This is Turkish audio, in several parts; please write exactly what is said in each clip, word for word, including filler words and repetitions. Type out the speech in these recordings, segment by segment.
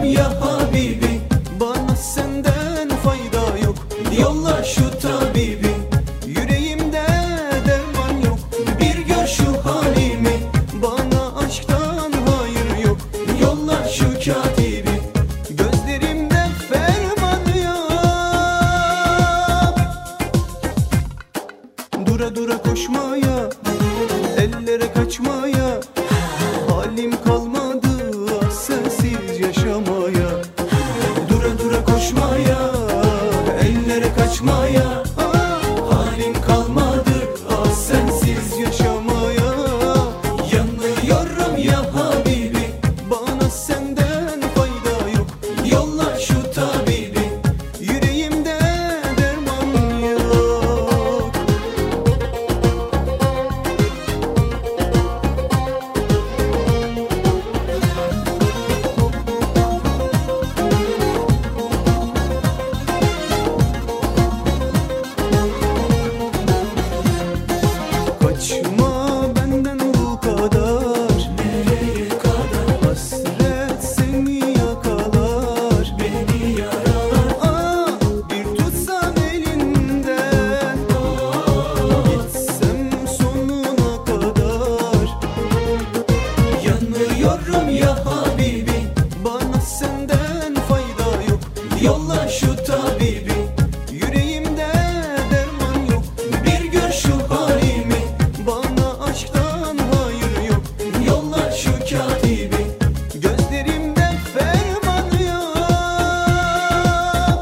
ya Habibi, bana senden fayda yok. Yolla şu tabibi, yüreğimde derman yok. Bir gör şu halimi, bana aşktan hayır yok. Yolla şu katibi, gözlerimde ferman yok. Dura dura koşmaya, ellere kaçmaya, halim kalmadı ah sensiz yaşamaya. Dura dura koşmaya, ellere kaçmaya, ah, halim kalmadı ah sensiz yaşamaya. Yanıyorum ya Habibi, bana senden fayda yok. Yolla şu tabibi, yüreğimde derman yok. Kaçma benden bu kadar, nereye kadar? Hasret seni yakalar, beni yaralar. Ah, bir tutsam elinden, gitsem sonuna kadar. Yanıyorum ya Habibi, bana senden fayda yok. Yolla şu tabibi, yüreğimde derman yok. Bir gör şu halimi, bana aşktan hayır yok. Yolla şu katibi, gözlerimde ferman yok.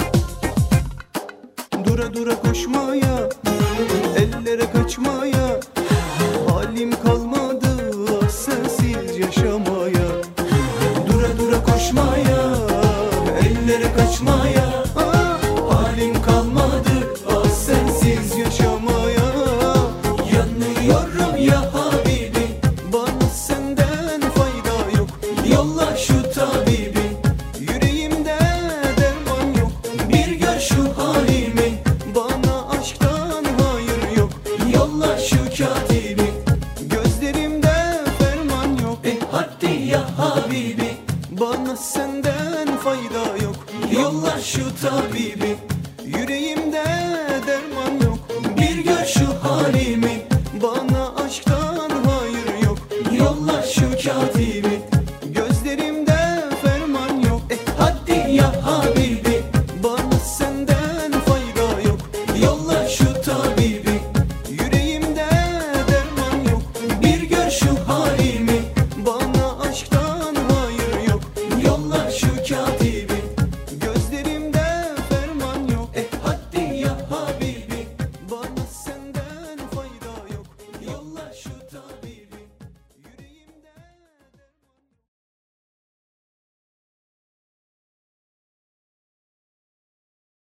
Dura dura koşmaya, ellere kaçmaya, halim kalmadı ah sensiz yaşamaya. Dura dura koşmaya, ellere kaçmaya, ah, halim kalmadı ah sensiz yaşamaya. Yanıyorum ya Habibi, bana senden fayda yok. Yolla şu tabibi, yüreğimde derman yok. Bir gör şu halimi, bana aşktan hayır yok. Yolla şu katibi, gözlerimde ferman yok. E hadi ya Habibi, bana senden fayda yok. Yolla şu tabibi, yüreğim